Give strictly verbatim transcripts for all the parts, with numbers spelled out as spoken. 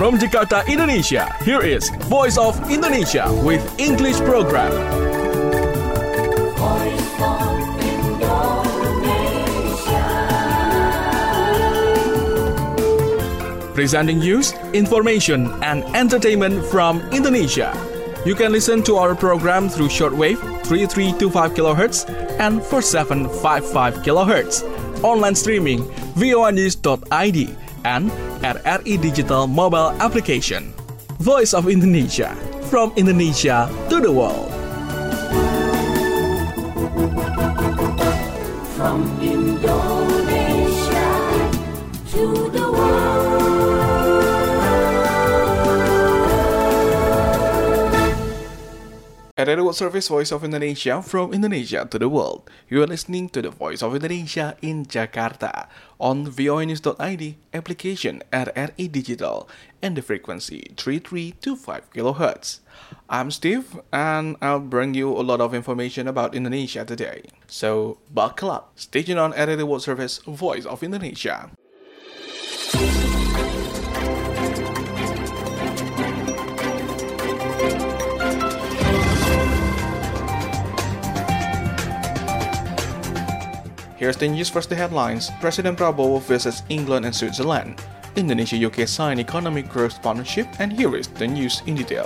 From Jakarta, Indonesia, here is Voice of Indonesia with English program. Voice of Indonesia. Presenting news, information, and entertainment from Indonesia. You can listen to our program through shortwave three three two five kilohertz and four seven five five kilohertz. Online streaming voa news dot I D and at R I Digital mobile application. Voice of Indonesia, from Indonesia to the world. From Indonesia to the world. At the World Service Voice of Indonesia, from Indonesia to the world. You are listening to the Voice of Indonesia in Jakarta on voa news dot I D application at R I Digital and the frequency three three two five kilohertz. I'm Steve and I'll bring you a lot of information about Indonesia today. So buckle up. Stay tuned on at the World Service Voice of Indonesia. Here's the news. First, the headlines. President Prabowo visits England and Switzerland. Indonesia-U K sign economic growth partnership, and here is the news in detail.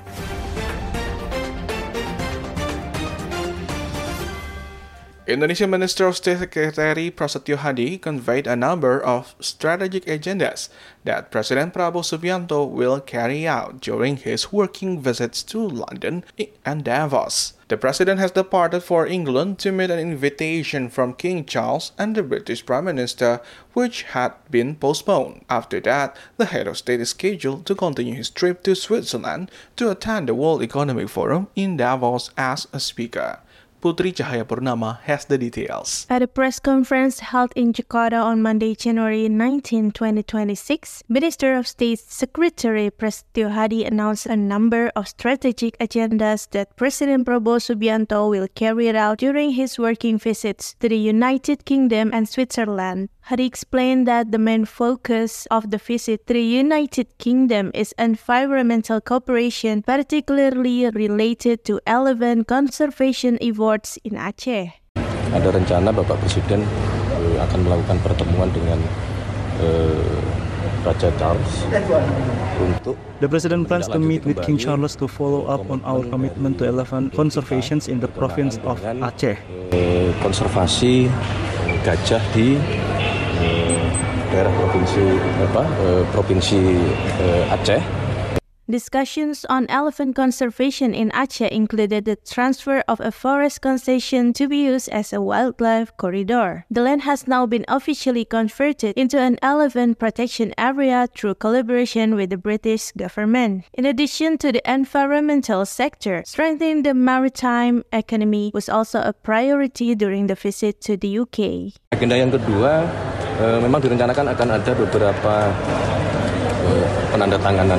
Indonesian Minister of State Secretary Prasetyo Hadi conveyed a number of strategic agendas that President Prabowo Subianto will carry out during his working visits to London and Davos. The President has departed for England to meet an invitation from King Charles and the British Prime Minister, which had been postponed. After that, the head of state is scheduled to continue his trip to Switzerland to attend the World Economic Forum in Davos as a speaker. Putri Cahayapurnama has the details. At a press conference held in Jakarta on Monday, January nineteenth, twenty twenty-six, Minister of State Secretary Prasetyo Hadi announced a number of strategic agendas that President Prabowo Subianto will carry out during his working visits to the United Kingdom and Switzerland. Hadi explained that the main focus of the visit to the United Kingdom is environmental cooperation, particularly related to elephant conservation efforts in Aceh. Ada rencana Bapak Presiden uh, akan melakukan pertemuan dengan uh, Raja Charles untuk The President plans to meet with King Charles to follow up on our commitment to elephant conservation in the province of Aceh. Uh, konservasi gajah di uh, daerah provinsi apa? Uh, provinsi uh, Aceh. Discussions on elephant conservation in Aceh included the transfer of a forest concession to be used as a wildlife corridor. The land has now been officially converted into an elephant protection area through collaboration with the British government. In addition to the environmental sector, strengthening the maritime economy was also a priority during the visit to the U K. Agenda yang kedua, uh, memang direncanakan akan ada beberapa uh, penandatanganan.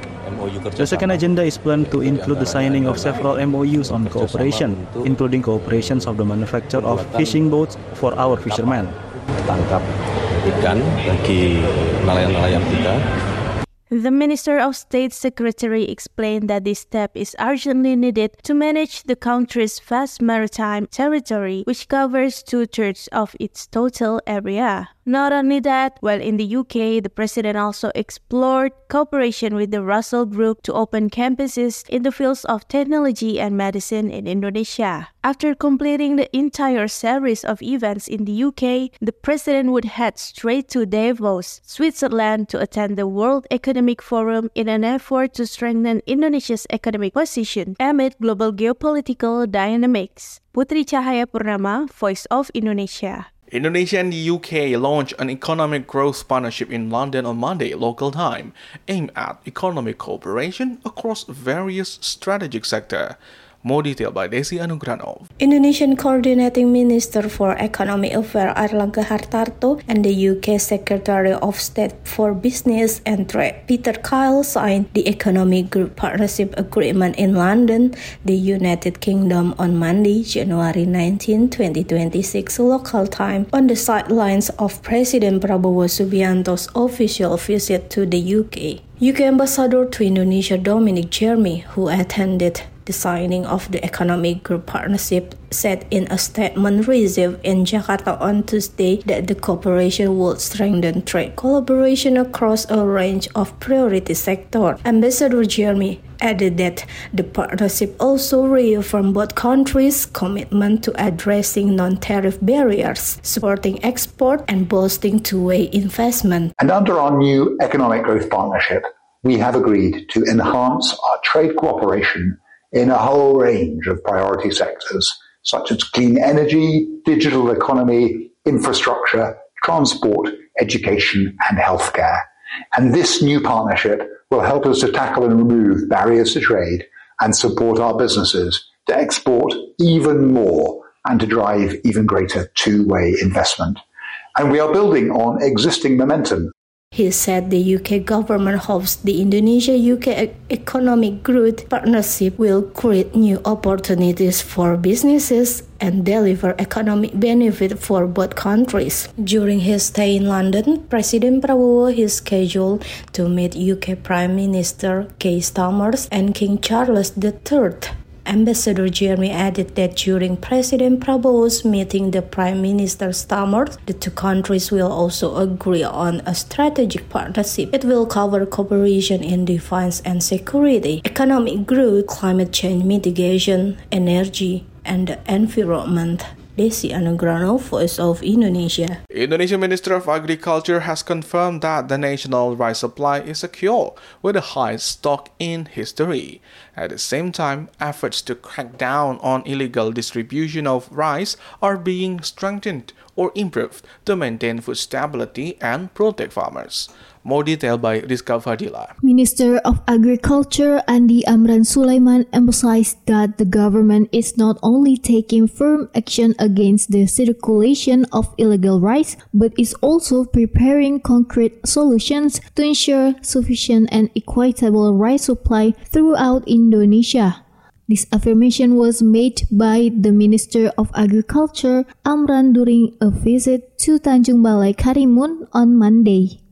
The second agenda is planned to include the signing of several M O Us on cooperation, including cooperations of the manufacture of fishing boats for our fishermen. Tangkap ikan bagi nelayan-nelayan kita. The Minister of State Secretary explained that this step is urgently needed to manage the country's vast maritime territory, which covers two-thirds of its total area. Not only that, while in the U K, the President also explored cooperation with the Russell Group to open campuses in the fields of technology and medicine in Indonesia. After completing the entire series of events in the U K, the President would head straight to Davos, Switzerland, to attend the World Economic Forum in an effort to strengthen Indonesia's economic position amid global geopolitical dynamics. Putri Cahayapurnama, Voice of Indonesia. Indonesia and the U K launched an economic growth partnership in London on Monday local time, aimed at economic cooperation across various strategic sectors. More detail by Desi Anugranov. Indonesian Coordinating Minister for Economic Affairs Airlangga Hartarto and the U K Secretary of State for Business and Trade Peter Kyle signed the Economic Group Partnership Agreement in London, the United Kingdom on Monday, January nineteenth, twenty twenty-six local time, on the sidelines of President Prabowo Subianto's official visit to the U K. U K Ambassador to Indonesia Dominic Jeremy, who attended the signing of the Economic Group Partnership, said in a statement received in Jakarta on Tuesday that the cooperation would strengthen trade collaboration across a range of priority sectors. Ambassador Jeremy added that the partnership also reaffirmed both countries' commitment to addressing non-tariff barriers, supporting export, and boosting two-way investment. And under our new Economic Growth Partnership, we have agreed to enhance our trade cooperation in a whole range of priority sectors, such as clean energy, digital economy, infrastructure, transport, education, and healthcare. And this new partnership will help us to tackle and remove barriers to trade and support our businesses to export even more and to drive even greater two-way investment. And we are building on existing momentum. He said the U K government hopes the Indonesia-U K Economic Growth Partnership will create new opportunities for businesses and deliver economic benefit for both countries. During his stay in London, President Prabowo is scheduled to meet U K Prime Minister Keir Starmer and King Charles the Third. Ambassador Jeremy added that during President Prabowo's meeting the Prime Minister Starmer, the two countries will also agree on a strategic partnership. It will cover cooperation in defense and security, economic growth, climate change mitigation, energy, and the environment. Desi Anugrano, Voice of Indonesia. Indonesian Minister of Agriculture has confirmed that the national rice supply is secure with the highest stock in history. At the same time, efforts to crack down on illegal distribution of rice are being strengthened or improved to maintain food stability and protect farmers. More detail by Rizka Fadila. Minister of Agriculture Andi Amran Sulaiman emphasized that the government is not only taking firm action against the circulation of illegal rice, but is also preparing concrete solutions to ensure sufficient and equitable rice supply throughout Indonesia. This affirmation was made by the Minister of Agriculture Amran during a visit to Tanjung Balai Karimun on Monday.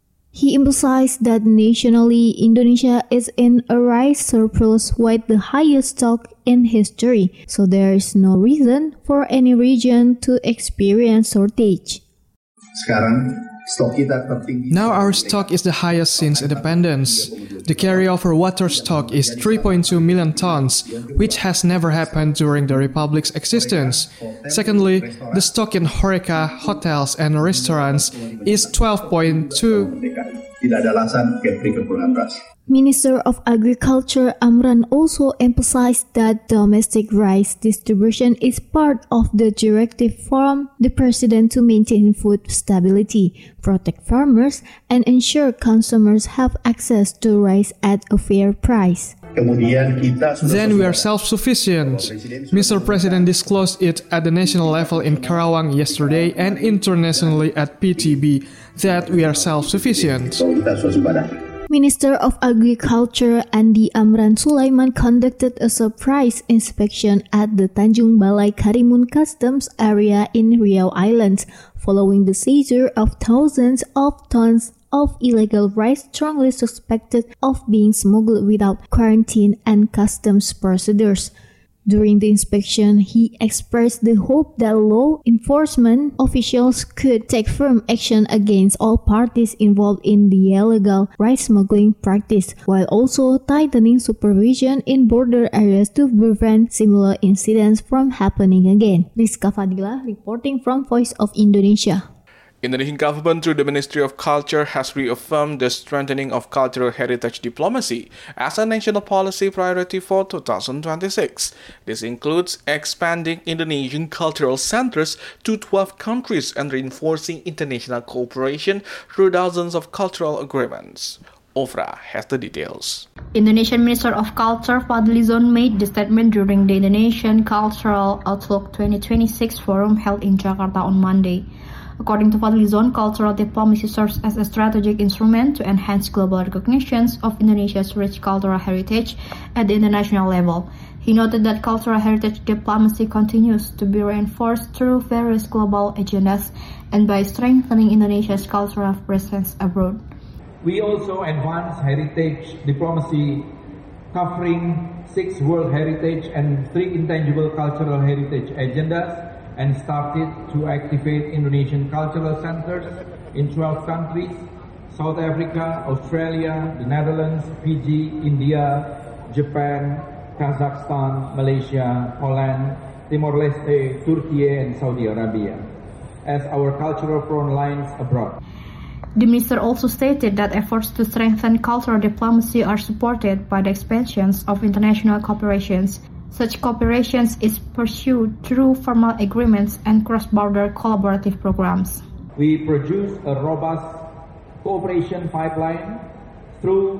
He emphasized that nationally, Indonesia is in a rice surplus with the highest stock in history, so there is no reason for any region to experience shortage. Now our stock is the highest since independence. The carryover water stock is three point two million tons, which has never happened during the Republic's existence. Secondly, the stock in Horeca, hotels and restaurants is twelve point two. Minister of Agriculture Amran also emphasized that domestic rice distribution is part of the directive from the president to maintain food stability, protect farmers, and ensure consumers have access to rice at a fair price. Then we are self-sufficient. Mister President disclosed it at the national level in Karawang yesterday and internationally at P T B that we are self-sufficient. Minister of Agriculture Andi Amran Sulaiman conducted a surprise inspection at the Tanjung Balai Karimun Customs area in Riau Islands, following the seizure of thousands of tons of illegal rice strongly suspected of being smuggled without quarantine and customs procedures. During the inspection, he expressed the hope that law enforcement officials could take firm action against all parties involved in the illegal rice smuggling practice, while also tightening supervision in border areas to prevent similar incidents from happening again. Rizka Fadila reporting from Voice of Indonesia. Indonesian government through the Ministry of Culture has reaffirmed the strengthening of cultural heritage diplomacy as a national policy priority for two thousand twenty-six. This includes expanding Indonesian cultural centers to twelve countries and reinforcing international cooperation through dozens of cultural agreements. Ofra has the details. Indonesian Minister of Culture Fadlizon made the statement during the Indonesian Cultural Outlook twenty twenty-six forum held in Jakarta on Monday. According to Fadlizon, cultural diplomacy serves as a strategic instrument to enhance global recognition of Indonesia's rich cultural heritage at the international level. He noted that cultural heritage diplomacy continues to be reinforced through various global agendas and by strengthening Indonesia's cultural presence abroad. We also advanced heritage diplomacy, covering six World Heritage and three Intangible Cultural Heritage agendas, and started to activate Indonesian cultural centers in twelve countries: South Africa, Australia, the Netherlands, Fiji, India, Japan, Kazakhstan, Malaysia, Poland, Timor-Leste, Turkey, and Saudi Arabia as our cultural front lines abroad. The minister also stated that efforts to strengthen cultural diplomacy are supported by the expansions of international cooperations. Such cooperations is pursued through formal agreements and cross-border collaborative programs. We produce a robust cooperation pipeline through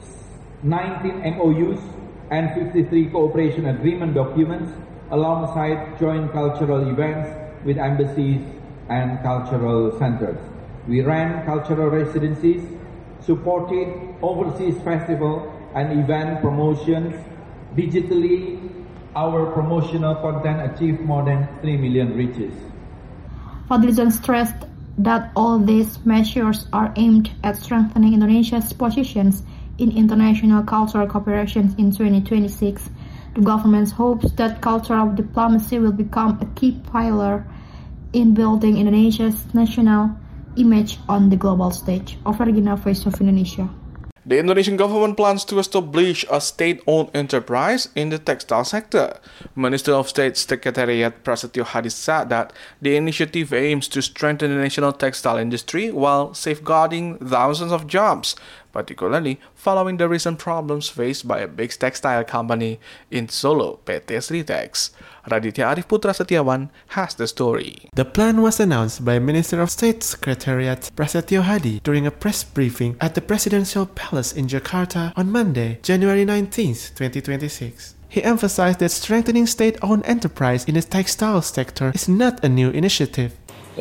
nineteen M O Us and fifty-three cooperation agreement documents, alongside joint cultural events with embassies and cultural centers. We ran cultural residencies, supported overseas festival and event promotions digitally. Our promotional content achieved more than three million reaches. Fadlizon stressed that all these measures are aimed at strengthening Indonesia's positions in international cultural cooperations in twenty twenty-six. The government hopes that cultural diplomacy will become a key pillar in building Indonesia's national image on the global stage. Overgina, Voice of Indonesia. The Indonesian government plans to establish a state-owned enterprise in the textile sector. Minister of State Secretariat Prasetyo Hadi said that the initiative aims to strengthen the national textile industry while safeguarding thousands of jobs, particularly following the recent problems faced by a big textile company in Solo, P T Sritex. Raditya Arif Putra Setiawan has the story. The plan was announced by Minister of State Secretariat Prasetyo Hadi during a press briefing at the Presidential Palace in Jakarta on Monday, January nineteenth, twenty twenty-six. He emphasized that strengthening state-owned enterprise in the textile sector is not a new initiative.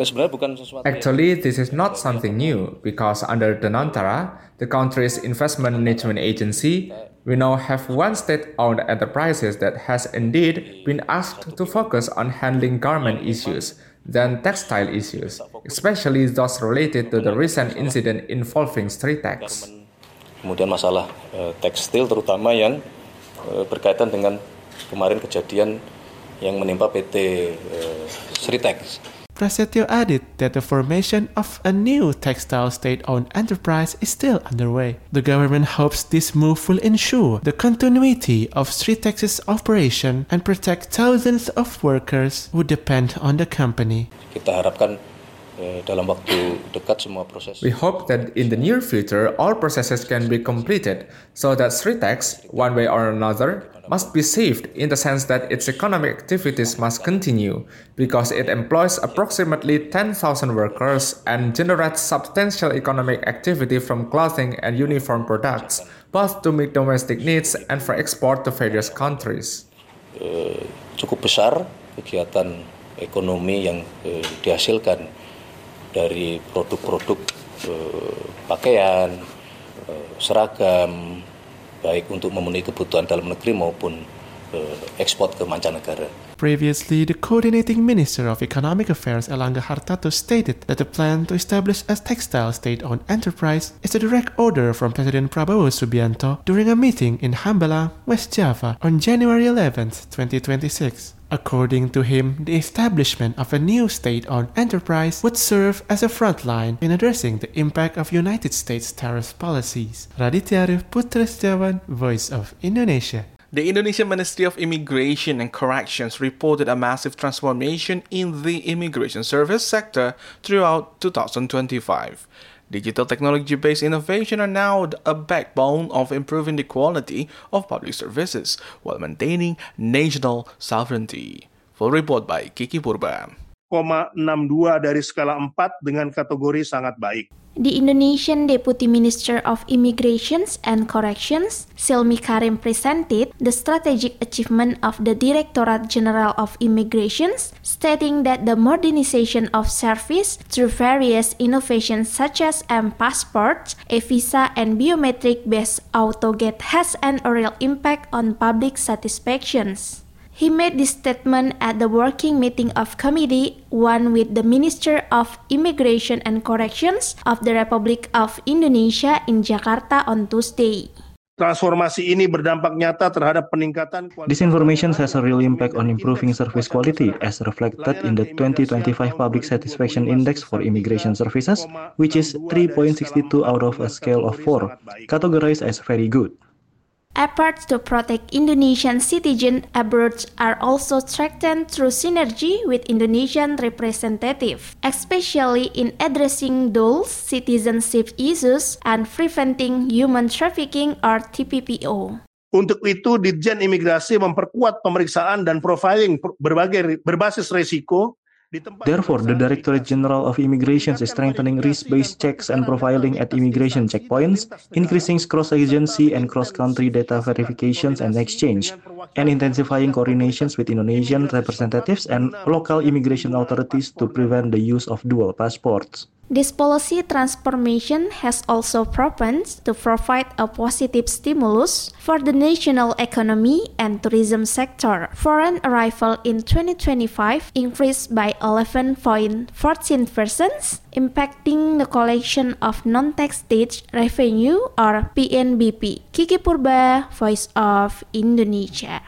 Actually, this is not something new, because under the Nantara, the country's investment management agency, we now have one state-owned enterprises that has indeed been asked to focus on handling garment issues than textile issues, especially those related to the recent incident involving Sritex. Kemudian masalah uh, tekstil terutama yang uh, berkaitan dengan kemarin kejadian yang menimpa P T uh, Sritex. Prasetyo added that the formation of a new textile state-owned enterprise is still underway. The government hopes this move will ensure the continuity of Sritex's operation and protect thousands of workers who depend on the company. Kita harapkan eh, dalam waktu dekat semua proses. We hope that in the near future all processes can be completed so that Sritex, one way or another, must be saved in the sense that its economic activities must continue because it employs approximately ten thousand workers and generates substantial economic activity from clothing and uniform products, both to meet domestic needs and for export to various countries. Uh, cukup besar kegiatan ekonomi yang uh, dihasilkan dari produk-produk uh, pakaian, uh, seragam, baik untuk memenuhi kebutuhan dalam negeri maupun uh, ekspor ke mancanegara. Previously, the coordinating Minister of Economic Affairs Erlangga Hartarto stated that the plan to establish a textile state-owned enterprise is a direct order from President Prabowo Subianto during a meeting in Hambalang, West Java on January eleventh, twenty twenty-six. According to him, the establishment of a new state-owned enterprise would serve as a frontline in addressing the impact of United States tariff policies. Raditya Arif Putra Setiawan, Voice of Indonesia. The Indonesian Ministry of Immigration and Corrections reported a massive transformation in the immigration service sector throughout two thousand twenty-five. Digital technology-based innovation are now a backbone of improving the quality of public services while maintaining national sovereignty. Full report by Kiki Purba. enam puluh dua dari skala empat dengan kategori sangat baik. The Indonesian Deputy Minister of Immigration and Corrections, Silmi Karim, presented the strategic achievement of the Directorate General of Immigration, stating that the modernization of service through various innovations such as M-Passports, e-Visa, and biometric-based AutoGate has an real impact on public satisfaction. He made this statement at the working meeting of Committee one with the Minister of Immigration and Corrections of the Republic of Indonesia in Jakarta on Tuesday. Transformasi ini berdampak nyata terhadap peningkatan kualitas. This information has a real impact on improving service quality as reflected in the twenty twenty-five Public Satisfaction Index for Immigration Services, which is three point six two out of a scale of four, categorized as very good. Efforts to protect Indonesian citizens abroad are also strengthened through synergy with Indonesian representatives, especially in addressing dual citizenship issues and preventing human trafficking or T P P O. Untuk itu, Ditjen Imigrasi memperkuat pemeriksaan dan profiling berbagai berbasis resiko. Therefore, the Directorate General of Immigration is strengthening risk-based checks and profiling at immigration checkpoints, increasing cross-agency and cross-country data verifications and exchange, and intensifying coordinations with Indonesian representatives and local immigration authorities to prevent the use of dual passports. This policy transformation has also proven to provide a positive stimulus for the national economy and tourism sector. Foreign arrival in twenty twenty-five increased by eleven point one four percent, impacting the collection of non-tax state revenue or P N B P. Kiki Purba, Voice of Indonesia.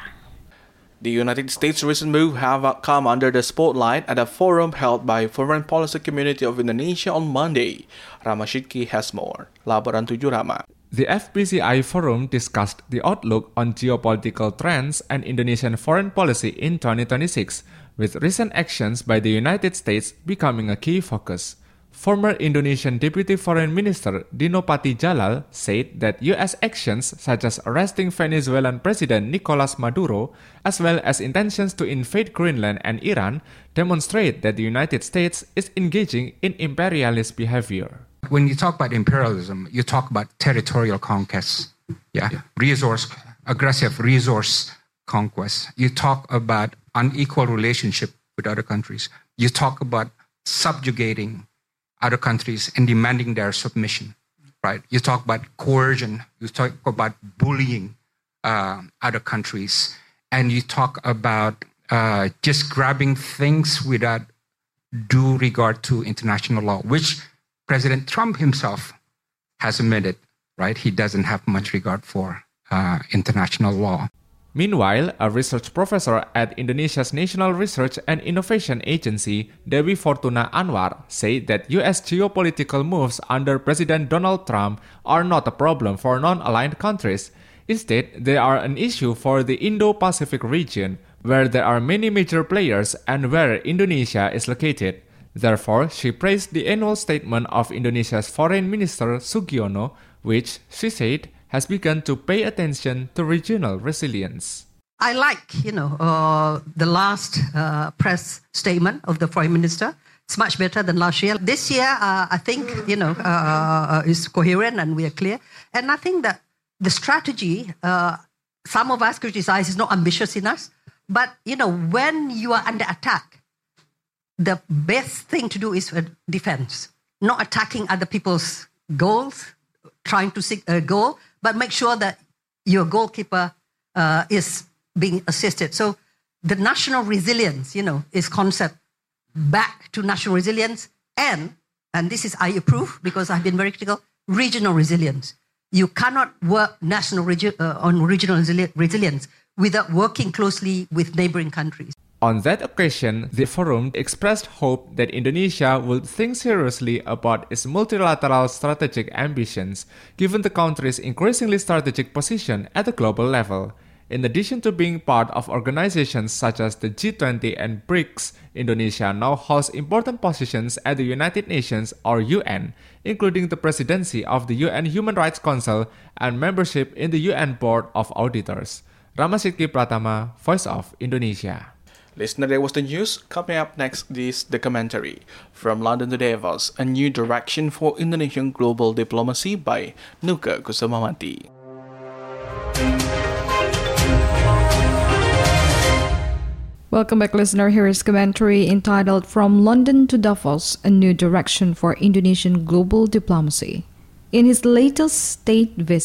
The United States' recent move have come under the spotlight at a forum held by Foreign Policy Community of Indonesia on Monday. Rama Shidki has more. Laporan tujuh Rama. The F P C I Forum discussed the outlook on geopolitical trends and Indonesian foreign policy in twenty twenty-six, with recent actions by the United States becoming a key focus. Former Indonesian Deputy Foreign Minister Dino Patijalal said that U S actions such as arresting Venezuelan President Nicolas Maduro, as well as intentions to invade Greenland and Iran, demonstrate that the United States is engaging in imperialist behavior. When you talk about imperialism, you talk about territorial conquest, yeah, yeah. resource, aggressive resource conquest. You talk about unequal relationship with other countries. You talk about subjugating other countries and demanding their submission, right? You talk about coercion, you talk about bullying uh, other countries, and you talk about uh, just grabbing things without due regard to international law, which President Trump himself has admitted, right? He doesn't have much regard for uh, international law. Meanwhile, a research professor at Indonesia's National Research and Innovation Agency, Dewi Fortuna Anwar, said that U S geopolitical moves under President Donald Trump are not a problem for non-aligned countries. Instead, they are an issue for the Indo-Pacific region, where there are many major players and where Indonesia is located. Therefore, she praised the annual statement of Indonesia's Foreign Minister Sugiono, which, she said, has begun to pay attention to regional resilience. I like, you know, uh, the last uh, press statement of the Foreign Minister. It's much better than last year. This year, uh, I think, you know, uh, is coherent and we are clear. And I think that the strategy, uh, some of us criticize, is not ambitious enough. But, you know, when you are under attack, the best thing to do is defense, not attacking other people's goals, trying to seek a goal, but make sure that your goalkeeper uh, is being assisted. So the national resilience, you know, is concept back to national resilience and, and this is I approve because I've been very critical, regional resilience. You cannot work national regi- uh, on regional resili- resilience without working closely with neighboring countries. On that occasion, the forum expressed hope that Indonesia would think seriously about its multilateral strategic ambitions, given the country's increasingly strategic position at the global level. In addition to being part of organizations such as the G twenty and BRICS, Indonesia now holds important positions at the United Nations or U N, including the presidency of the U N Human Rights Council and membership in the U N Board of Auditors. Ramasidki Pratama, Voice of Indonesia. Listener, that was the news. Coming up next is the commentary. From London to Davos, a new direction for Indonesian global diplomacy by Nuka Kusumawati. Welcome back, listener. Here is commentary entitled From London to Davos, a new direction for Indonesian global diplomacy. In his latest state visit,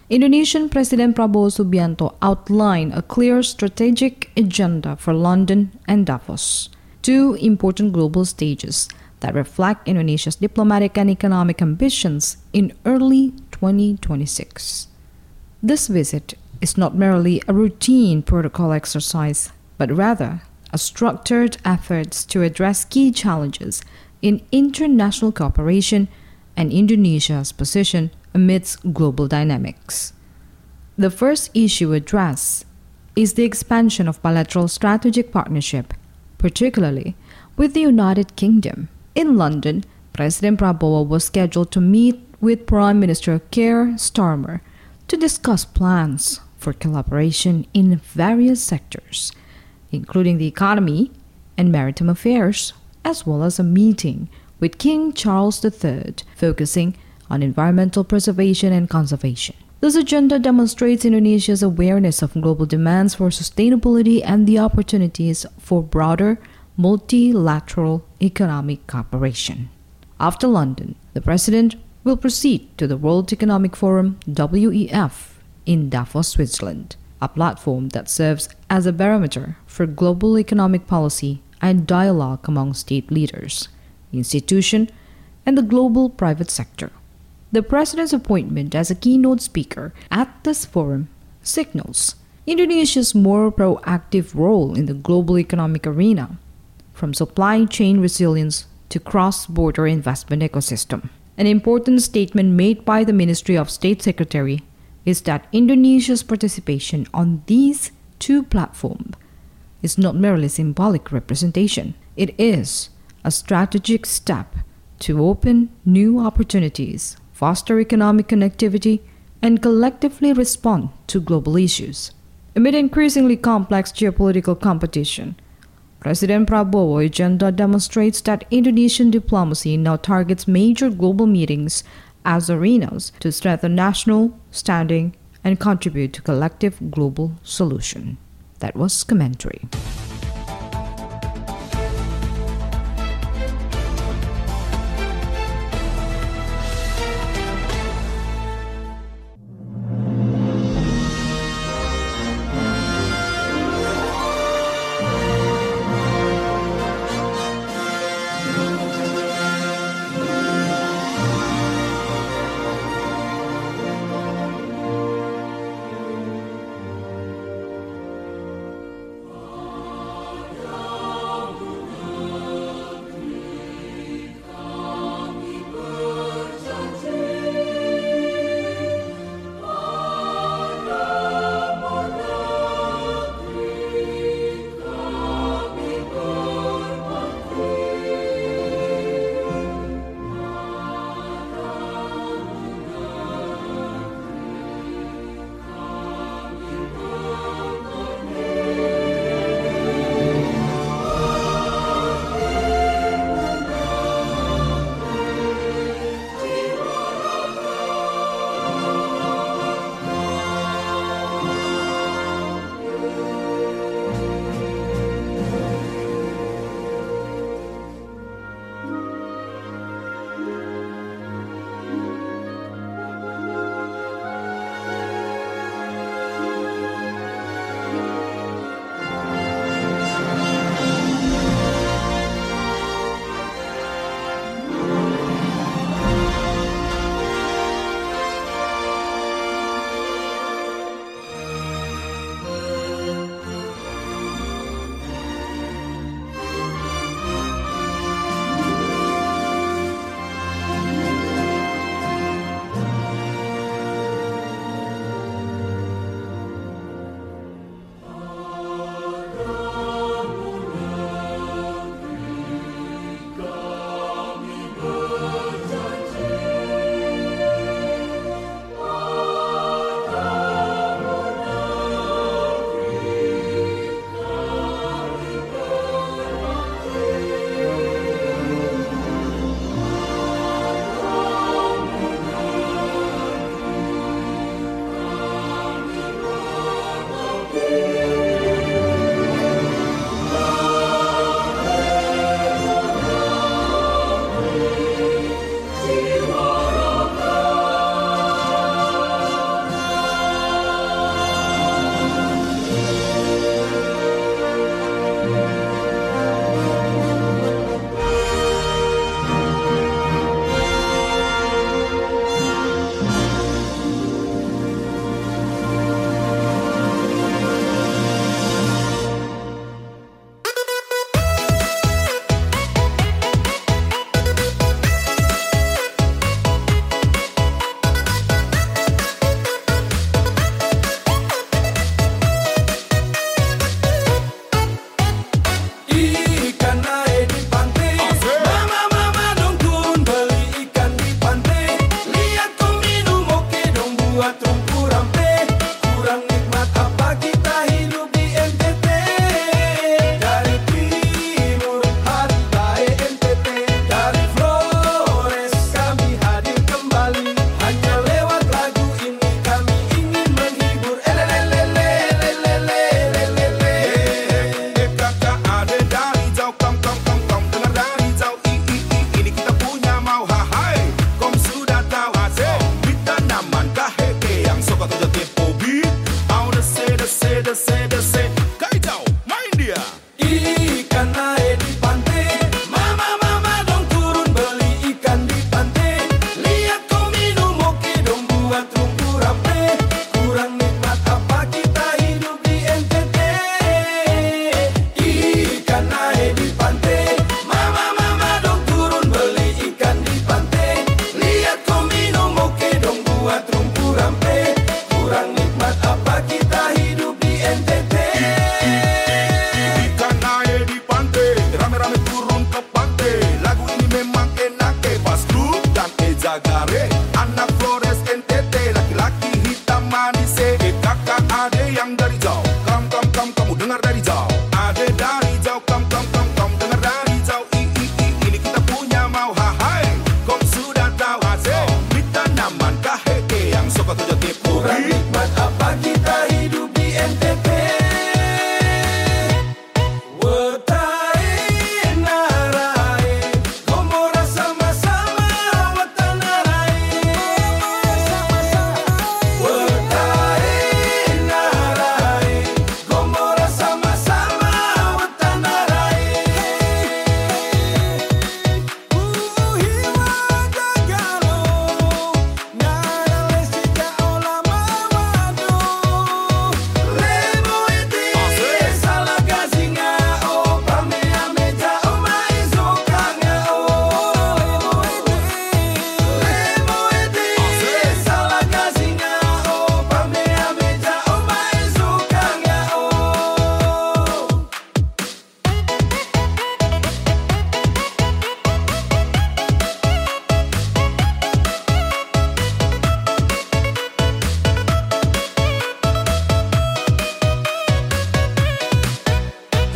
Indonesian President Prabowo Subianto outlined a clear strategic agenda for London and Davos, two important global stages that reflect Indonesia's diplomatic and economic ambitions in early twenty twenty-six. This visit is not merely a routine protocol exercise, but rather a structured effort to address key challenges in international cooperation and Indonesia's position amidst global dynamics. The first issue addressed is the expansion of bilateral strategic partnership, particularly with the United Kingdom. In London, President Prabowo was scheduled to meet with Prime Minister Keir Starmer to discuss plans for collaboration in various sectors, including the economy and maritime affairs, as well as a meeting with King Charles the Third, focusing on environmental preservation and conservation. This agenda demonstrates Indonesia's awareness of global demands for sustainability and the opportunities for broader multilateral economic cooperation. After London, the President will proceed to the World Economic Forum W E F in Davos, Switzerland, a platform that serves as a barometer for global economic policy and dialogue among state leaders, institutions, and the global private sector. The President's appointment as a keynote speaker at this forum signals Indonesia's more proactive role in the global economic arena, from supply chain resilience to cross-border investment ecosystem. An important statement made by the Ministry of State Secretary is that Indonesia's participation on these two platforms is not merely symbolic representation. It is a strategic step to open new opportunities, foster economic connectivity, and collectively respond to global issues. Amid increasingly complex geopolitical competition, President Prabowo's agenda demonstrates that Indonesian diplomacy now targets major global meetings as arenas to strengthen national standing and contribute to collective global solution. That was commentary.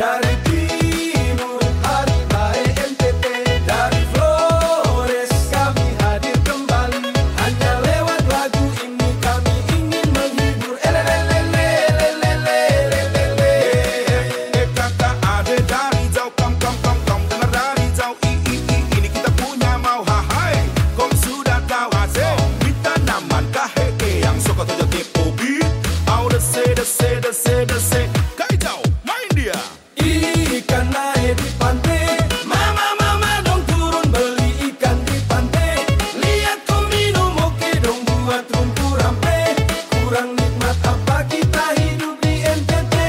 Dari timur hari hai N T T, dari Flores kami hadir kembali. Hanya lewat lagu ini kami ingin menghibur. Elelelelelelelelelele. Eh kakak adik dari jauh, kom kom kom kom dengar dari jauh. I i i ini kita punya mau hahai. Kom sudah tahu hasil. Kita naman kaheke yang suka tujuh tipu beat. Au dese dese dese dese. Kai jauh main dia. Ikan naik di pantai, mama mama dong turun beli ikan di pantai. Lihat kau minum oke dong buat rumpu rampe. Kurang nikmat apa kita hidup di N T T.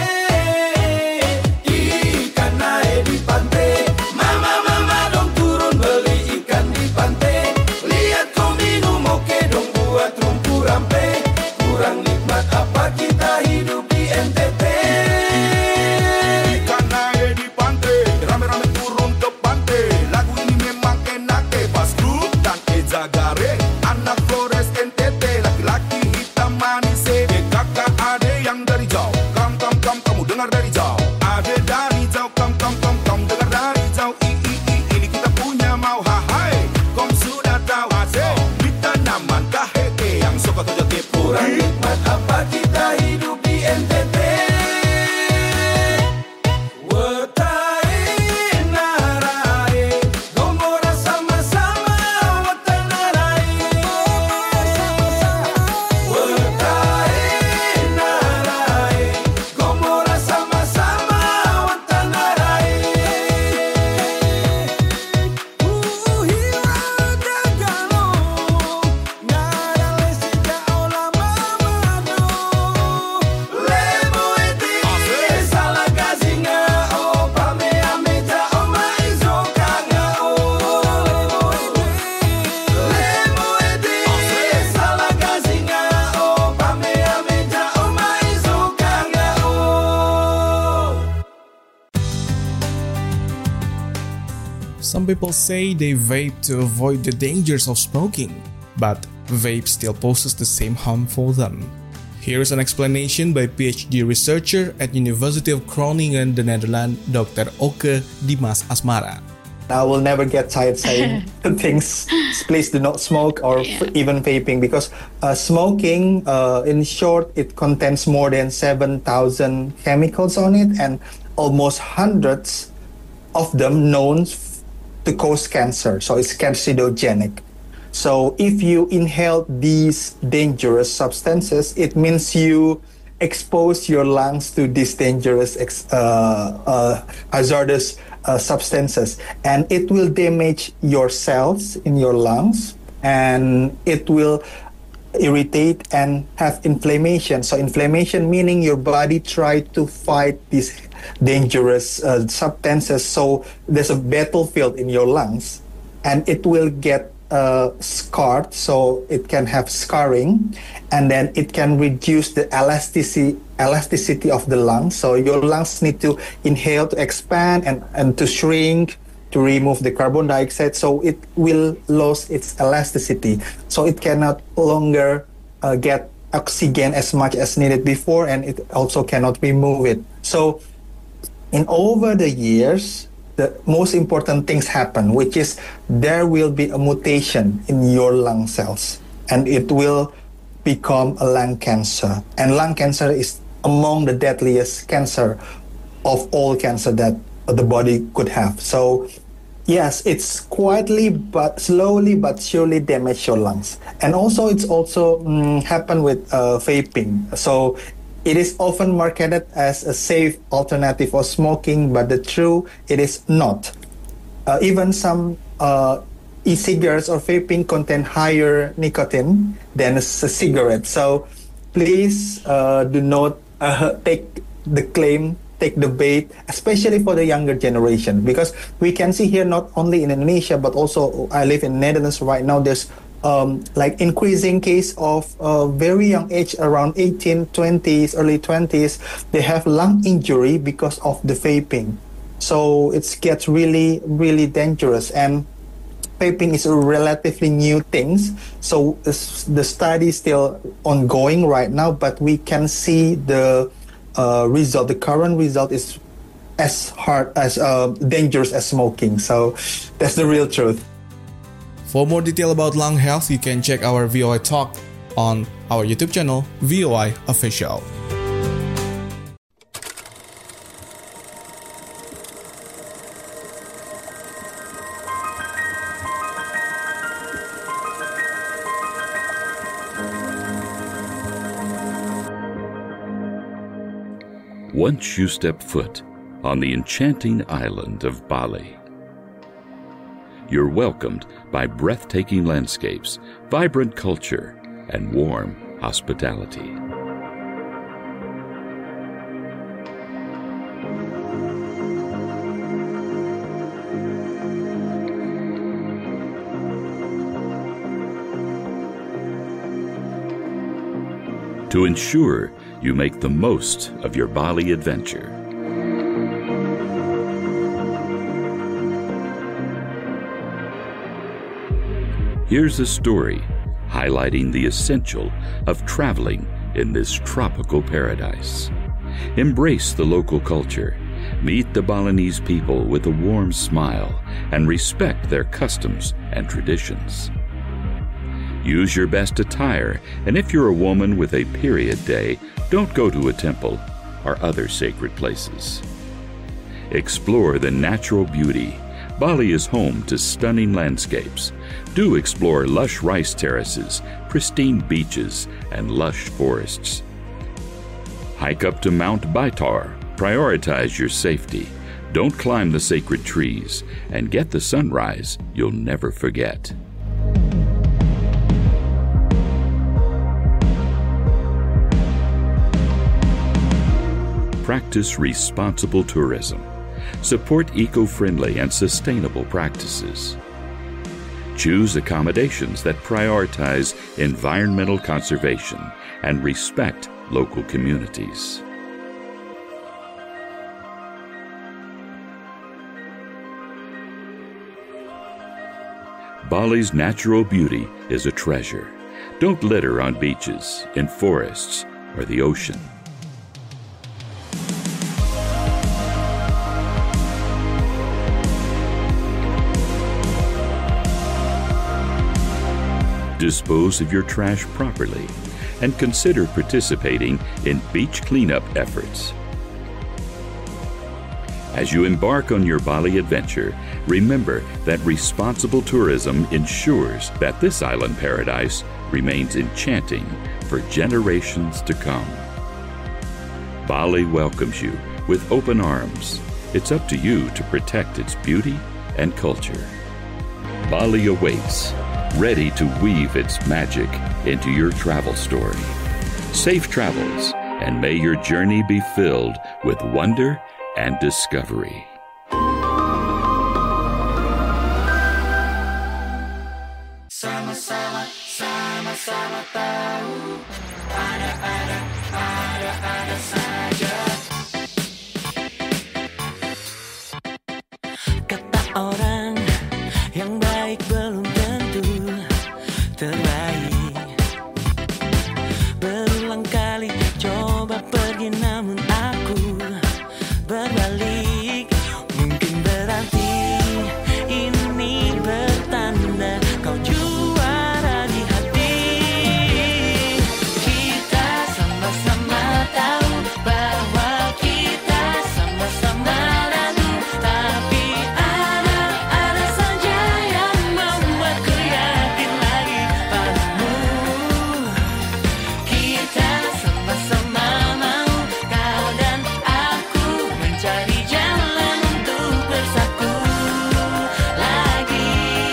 Ikan naik di pantai, mama mama dong turun beli ikan di pantai. Lihat kau minum oke dong buat rumpu rampe. Kurang nikmat apa kita hidup di N T T. Ikan naik di pantai, rame-rame turun ke pantai. Lagu ini memang enak eh, pas grup dan Eza Gare. Anak Flores N T T, laki-laki hitam manis eh. Eh kakak ade yang dari jauh, kam kam kam kamu dengar dari jauh. Ade dari jauh, kam kam kam kamu dengar dari jauh. I i i ini kita punya mau hahai. Kom sudah tahu hasil. Kita naman kaheke yang suka tujuh tipu. Kurang nikmat apa kita hidup di N T T. Wetai narai, gombora sama-sama wetai narai. Wetai narai, gombora sama-sama wetai narai. Uhira dagalo, ngara lesida olama mado. Lemo eti salah gazinga o pame ameja o maizo kanga o. Lemo eti salah gazinga o pame ameja o maizo kanga o. Some people say they vape to avoid the dangers of smoking, but vape still poses the same harm for them. Here is an explanation by PhD researcher at University of Groningen, the Netherlands, Doctor Oke Dimas Asmara. I will never get tired saying things. Please do not smoke or f- even vaping, because uh, smoking, uh, in short, it contains more than seven thousand chemicals on it, and almost hundreds of them known f- to cause cancer. So it's carcinogenic. So if you inhale these dangerous substances, it means you expose your lungs to these dangerous ex- uh, uh, hazardous uh, substances, and it will damage your cells in your lungs, and it will irritate and have inflammation. So inflammation meaning your body try to fight these dangerous uh, substances. So there's a battlefield in your lungs, and it will get uh, scarred, so it can have scarring, and then it can reduce the elasticity elasticity of the lungs. So your lungs need to inhale to expand and, and to shrink, to remove the carbon dioxide, so it will lose its elasticity. So it cannot longer uh, get oxygen as much as needed before, and it also cannot remove it. So in over the years, the most important things happen, which is there will be a mutation in your lung cells, and it will become a lung cancer. And lung cancer is among the deadliest cancer of all cancer that the body could have. So yes, it's quietly but slowly but surely damage your lungs. And also it's also mm, happen with uh, vaping. So it is often marketed as a safe alternative for smoking, but the truth, it is not. Uh, even some uh, e-cigarettes or vaping contain higher nicotine than a cigarette. So please uh, do not uh, take the claim, take the bait, especially for the younger generation, because we can see here not only in Indonesia, but also I live in Netherlands right now, there's Um, like increasing case of uh, very young age, around eighteen, twenties, early twenties, they have lung injury because of the vaping. So it gets really, really dangerous. And vaping is a relatively new thing. So the study is still ongoing right now, but we can see the uh, result. The current result is as hard as uh, dangerous as smoking. So that's the real truth. For more detail about lung health, you can check our V O I Talk on our YouTube channel, V O I Official. Once you step foot on the enchanting island of Bali, you're welcomed by breathtaking landscapes, vibrant culture, and warm hospitality. To ensure you make the most of your Bali adventure, here's a story highlighting the essential of traveling in this tropical paradise. Embrace the local culture, meet the Balinese people with a warm smile, and respect their customs and traditions. Use your best attire, and if you're a woman with a period day, don't go to a temple or other sacred places. Explore the natural beauty. Bali is home to stunning landscapes. Do explore lush rice terraces, pristine beaches, and lush forests. Hike up to Mount Baitar. Prioritize your safety. Don't climb the sacred trees, and get the sunrise you'll never forget. Practice responsible tourism. Support eco-friendly and sustainable practices. Choose accommodations that prioritize environmental conservation and respect local communities. Bali's natural beauty is a treasure. Don't litter on beaches, in forests, or the ocean. Dispose of your trash properly, and consider participating in beach cleanup efforts. As you embark on your Bali adventure, remember that responsible tourism ensures that this island paradise remains enchanting for generations to come. Bali welcomes you with open arms. It's up to you to protect its beauty and culture. Bali awaits, ready to weave its magic into your travel story. Safe travels, and may your journey be filled with wonder and discovery. Sama-sama, sama-sama tahu, ada-ada, ada-ada saja. Kata orang yang baik belum tentu terbaik. Berulang kali coba pergi namun aku berbalik. Mungkin berarti ini bertanda kau juara di hati. Kita sama-sama tahu bahwa kita sama-sama ragu, tapi ada, ada saja yang membuatku yakin lagi padamu. Kita sama-sama mau kau dan aku mencari jalan untuk bersatu lagi,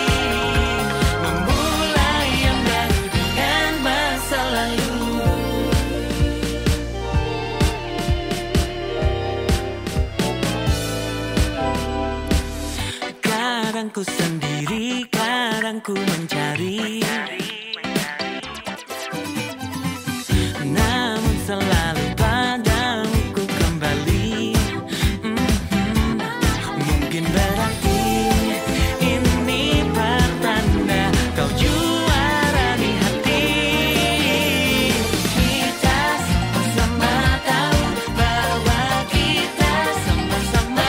memulai yang baru dengan masa lalu. Kadang ku sendiri, kadang ku mencari, namun selalu padamu ku kembali. Mhm. Mungkin berarti ini pertanda kau juara di hati. Kita sama-sama tahu bahwa kita sama-sama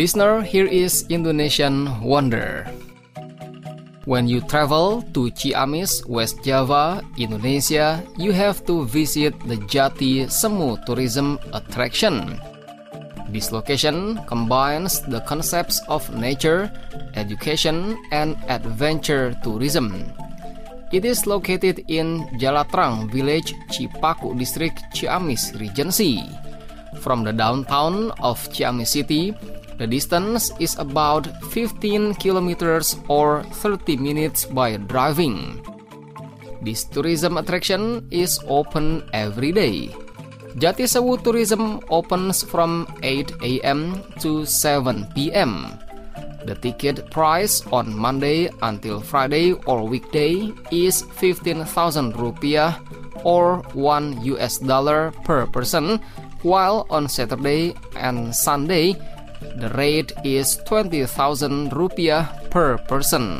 Listener, here is Indonesian Wonder. When you travel to Ciamis, West Java, Indonesia, you have to visit the Jati Semu tourism attraction. This location combines the concepts of nature, education, and adventure tourism. It is located in Jalatrang village, Cipaku district, Ciamis Regency. From the downtown of Ciamis city, the distance is about fifteen kilometers or thirty minutes by driving. This tourism attraction is open every day. Jati Sewu Tourism opens from eight a m to seven p m The ticket price on Monday until Friday or weekday is fifteen thousand rupiah or one U S dollar per person, while on Saturday and Sunday the rate is twenty thousand rupiah per person.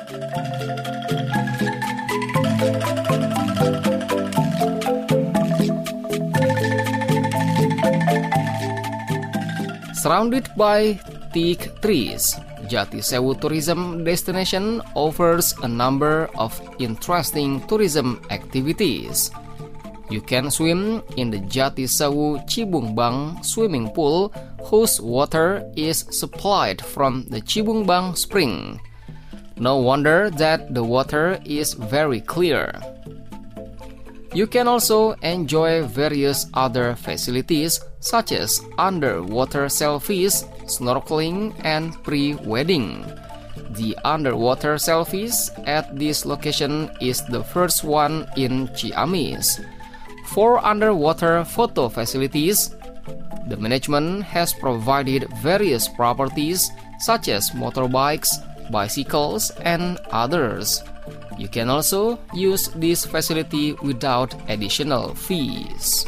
Surrounded by thick trees, Jati Sewu Tourism Destination offers a number of interesting tourism activities. You can swim in the Jati Sewu Cibungbang swimming pool, whose water is supplied from the Cibungbang spring. No wonder that the water is very clear. You can also enjoy various other facilities such as underwater selfies, snorkeling, and pre-wedding. The underwater selfies at this location is the first one in Ciamis. For underwater photo facilities, the management has provided various properties such as motorbikes, bicycles, and others. You can also use this facility without additional fees.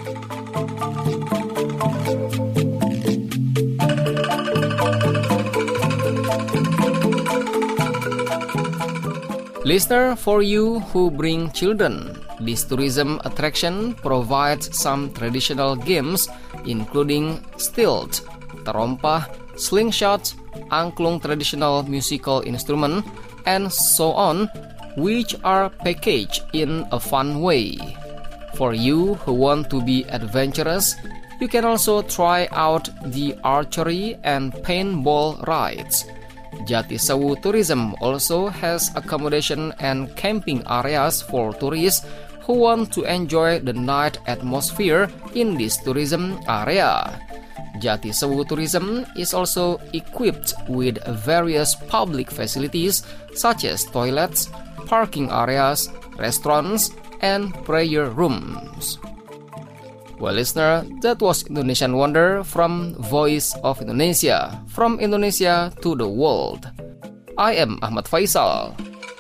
Listener, for you who bring children, this tourism attraction provides some traditional games including stilt, terompah, slingshot, angklung traditional musical instrument, and so on, which are packaged in a fun way. For you who want to be adventurous, you can also try out the archery and paintball rides. Jati Sewu Tourism also has accommodation and camping areas for tourists who want to enjoy the night atmosphere in this tourism area. Jati Sewu Tourism is also equipped with various public facilities such as toilets, parking areas, restaurants, and prayer rooms. Well, listener, that was Indonesian Wonder from Voice of Indonesia, from Indonesia to the world. I am Ahmad Faisal.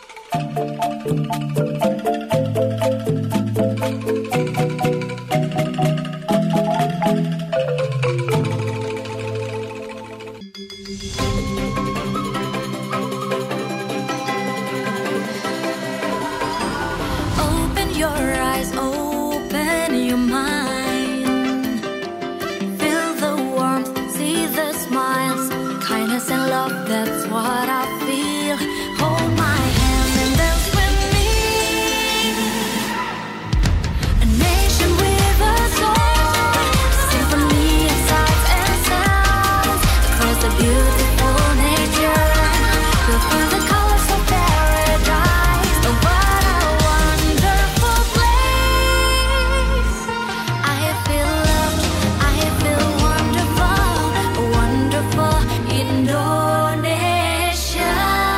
Open your eyes, open your mind. And love, that's what I feel. Hold my hand and dance with me. A nation with a soul, symphony of sights and sounds. Across the beautiful nature, you'll find the colors of paradise. Oh, what a wonderful place. I feel loved, I feel wonderful, wonderful Indonesia.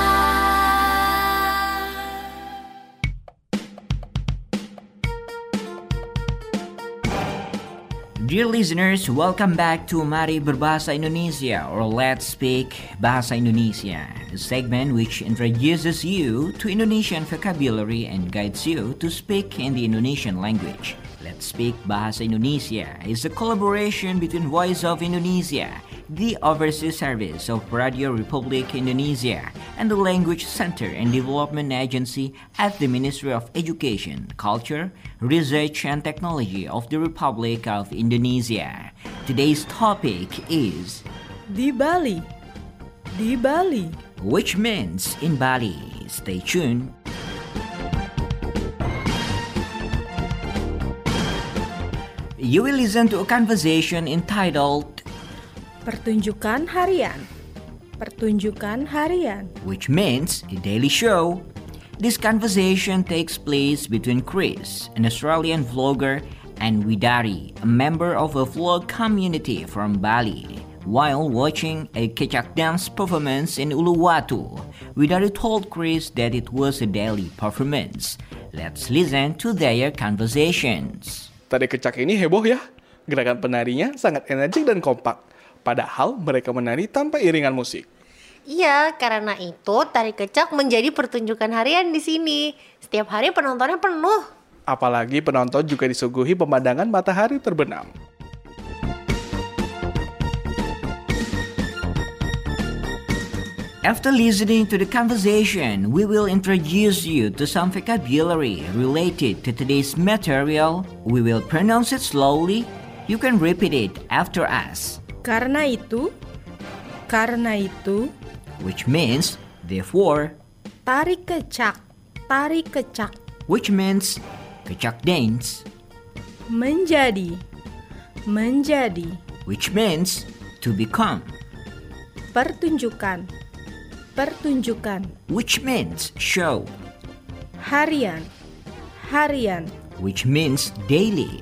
Dear listeners, welcome back to Mari Berbahasa Indonesia, or Let's Speak Bahasa Indonesia, a segment which introduces you to Indonesian vocabulary and guides you to speak in the Indonesian language. Let's Speak Bahasa Indonesia is a collaboration between Voice of Indonesia, the Overseas Service of Radio Republik Indonesia, and the Language Center and Development Agency at the Ministry of Education, Culture, Research and Technology of the Republic of Indonesia. Today's topic is Di Bali. Di Bali. Which means in Bali. Stay tuned. You will listen to a conversation entitled Pertunjukan Harian. Pertunjukan Harian. Which means a daily show. This conversation takes place between Chris, an Australian vlogger, and Widari, a member of a vlog community from Bali. While watching a kecak dance performance in Uluwatu, Widari told Chris that it was a daily performance. Let's listen to their conversations. Tari kecak ini heboh ya. Gerakan penarinya sangat energik dan kompak. Padahal mereka menari tanpa iringan musik. Iya, karena itu tari kecak menjadi pertunjukan harian di sini. Setiap hari penontonnya penuh. Apalagi penonton juga disuguhi pemandangan matahari terbenam. After listening to the conversation, we will introduce you to some vocabulary related to today's material. We will pronounce it slowly. You can repeat it after us. Karena itu, karena itu, which means therefore. Tari kecak, tari kecak, which means kecak dance. Menjadi, menjadi, which means to become. Pertunjukan, pertunjukan, which means show. Harian, harian, which means daily.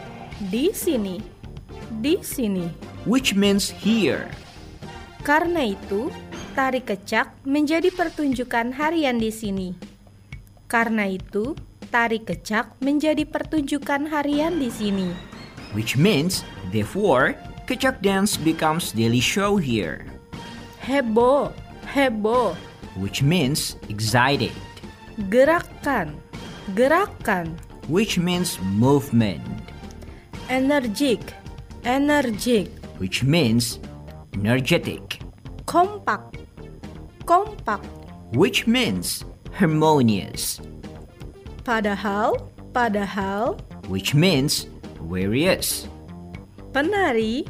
Di sini, di sini, which means here. Karena itu, tari kecak menjadi pertunjukan harian di sini. Karena itu, tari kecak menjadi pertunjukan harian di sini. Which means, therefore, kecak dance becomes daily show here. Heboh, heboh, which means excited. Gerakan, gerakan, which means movement. Energik, energik, which means energetic. Kompak, kompak, which means harmonious. Padahal, padahal, which means various. Penari,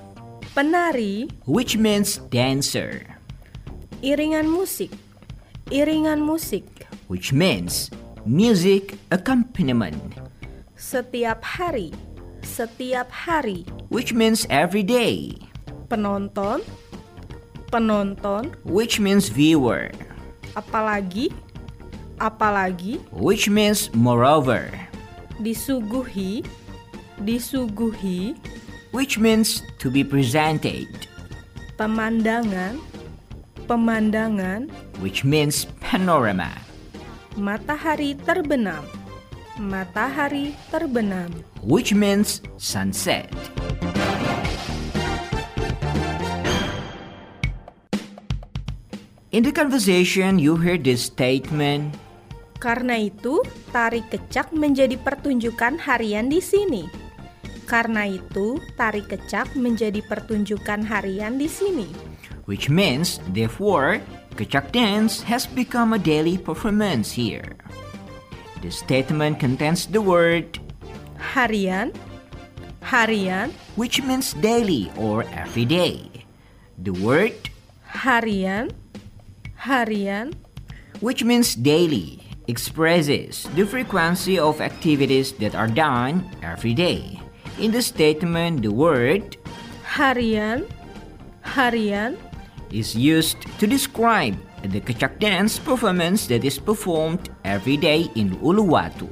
penari, which means dancer. Iringan musik, iringan musik, which means music accompaniment. Setiap hari, setiap hari, which means every day. Penonton, penonton, which means viewer. Apalagi, apalagi, which means moreover. Disuguhi, disuguhi, which means to be presented. Pemandangan, pemandangan, which means panorama. Matahari terbenam, matahari terbenam, which means sunset. In the conversation, you heard this statement. Karena itu, tari kecak menjadi pertunjukan harian di sini. Karena itu, tari kecak menjadi pertunjukan harian di sini. Which means, therefore, kecak dance has become a daily performance here. The statement contains the word harian, harian, which means daily or every day. The word harian, harian, which means daily, expresses the frequency of activities that are done every day. In the statement, the word harian, harian is used to describe the kecak dance performance that is performed every day in Uluwatu.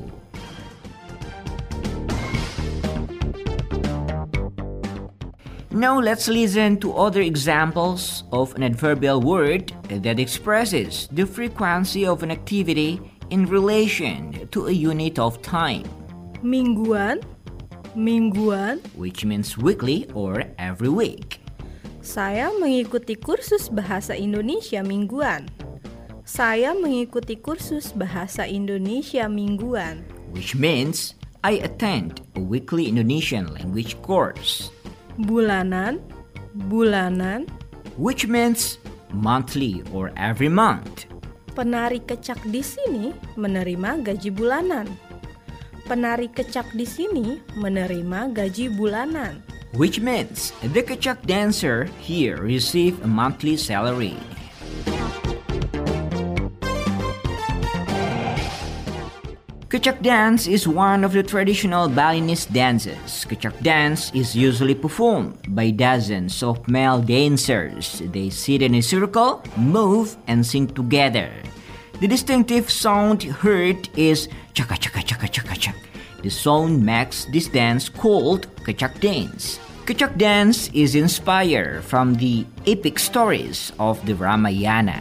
Now let's listen to other examples of an adverbial word that expresses the frequency of an activity in relation to a unit of time. Mingguan, mingguan, which means weekly or every week. Saya mengikuti kursus bahasa Indonesia mingguan. Saya mengikuti kursus bahasa Indonesia mingguan. Which means I attend a weekly Indonesian language course. Bulanan, bulanan, which means monthly or every month. Penari kecak di sini menerima gaji bulanan. Penari kecak di sini menerima gaji bulanan. which means the Kecak dancer here receive a monthly salary. Kecak dance is one of the traditional Balinese dances. Kecak dance is usually performed by dozens of male dancers. They sit in a circle, move, and sing together. The distinctive sound heard is chaka chaka chaka chaka chak. The sound makes this dance called Kecak dance. Kecak dance is inspired from the epic stories of the Ramayana.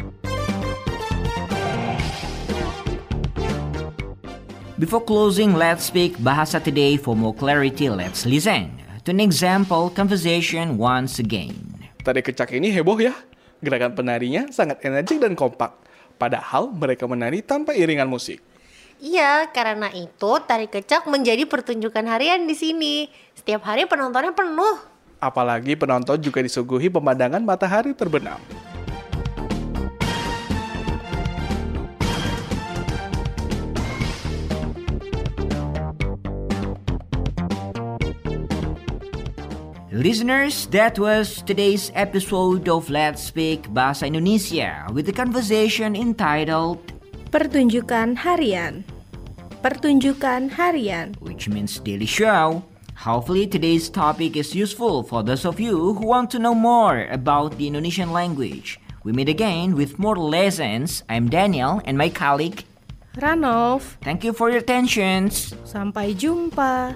Before closing Let's Speak Bahasa Today, for more clarity, let's listen to an example conversation once again. Tari Kecak ini heboh ya. Gerakan penarinya sangat energik dan kompak. Padahal mereka menari tanpa iringan musik. Iya, karena itu tari Kecak menjadi pertunjukan harian di sini. Setiap hari penontonnya penuh. Apalagi penonton juga disuguhi pemandangan matahari terbenam. Listeners, that was today's episode of Let's Speak Bahasa Indonesia with the conversation entitled Pertunjukan Harian. Pertunjukan Harian, which means daily show. Hopefully today's topic is useful for those of you who want to know more about the Indonesian language. We meet again with more lessons. I'm Daniel and my colleague Ranov. Thank you for your attentions. Sampai jumpa.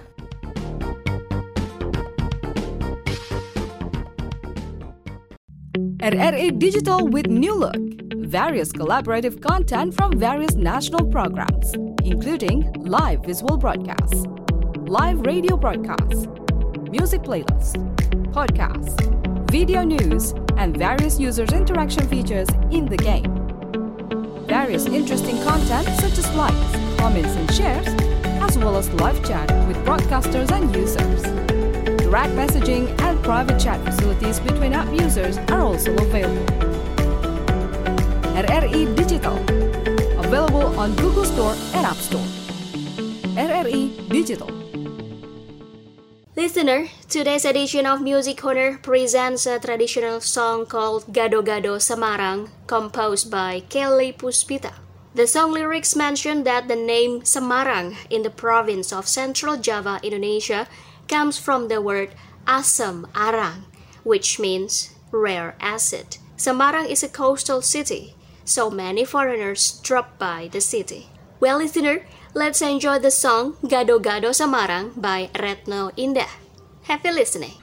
R R A Digital with New Look. Various collaborative content from various national programs, including live visual broadcasts, live radio broadcasts, music playlists, podcasts, video news, and various users' interaction features in the game. Various interesting content such as likes, comments, and shares, as well as live chat with broadcasters and users. Direct messaging and private chat facilities between app users are also available. R R E Digital, available on Google Store and App Store. R R E Digital. Listener, today's edition of Music Corner presents a traditional song called Gado-Gado Semarang, composed by Kelly Puspita. The song lyrics mention that the name Semarang in the province of Central Java, Indonesia, comes from the word asam arang, which means rare acid. Semarang is a coastal city, so many foreigners drop by the city. Well, listener, let's enjoy the song Gado-Gado Semarang by Retno Indah. Happy listening.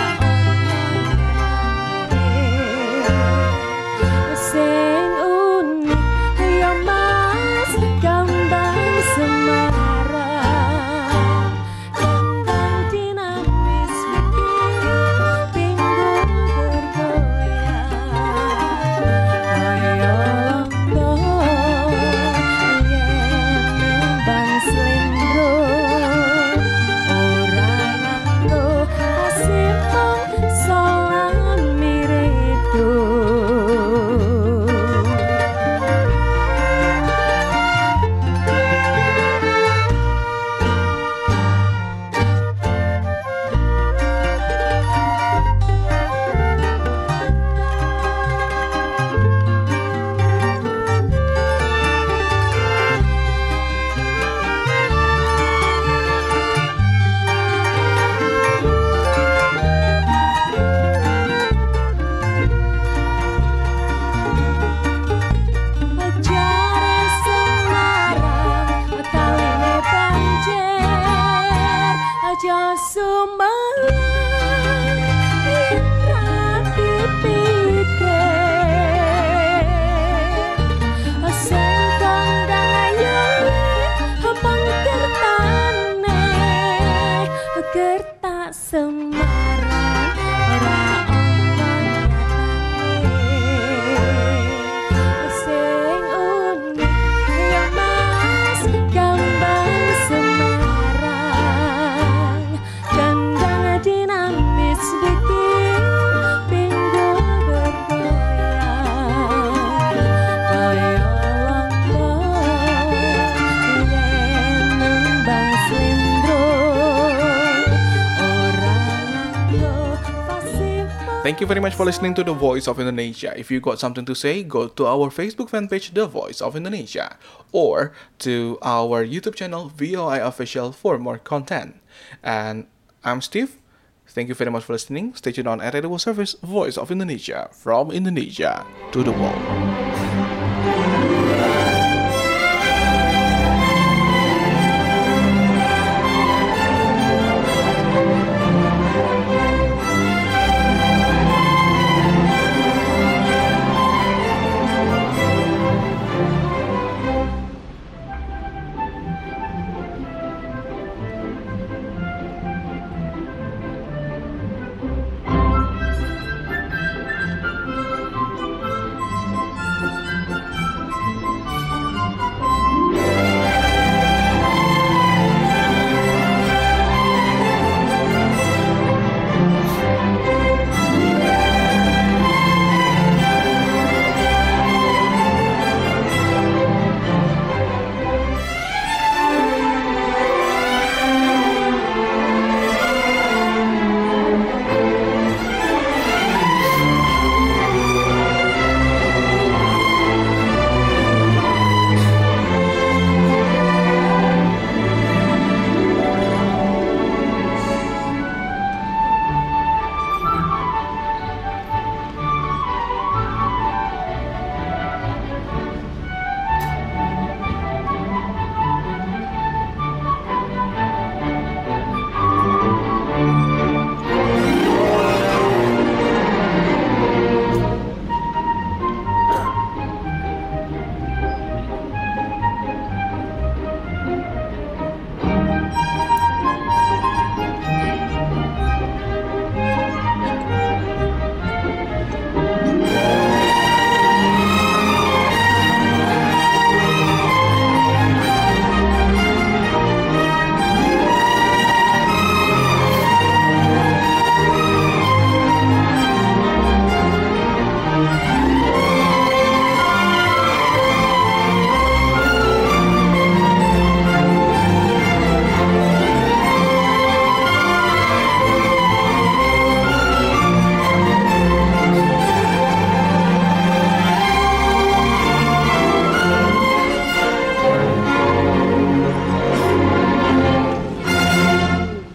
Sing aja Semarang yang rapi pikir sing kondang ayoli abang kertane kerta Semarang ora Thank you very much for listening to The Voice of Indonesia. If you got something to say, go to our Facebook fan page, The Voice of Indonesia, or to our YouTube channel, V O I Official, for more content. And I'm Steve. Thank you very much for listening. Stay tuned on R R I World Service, Voice of Indonesia, from Indonesia to the world.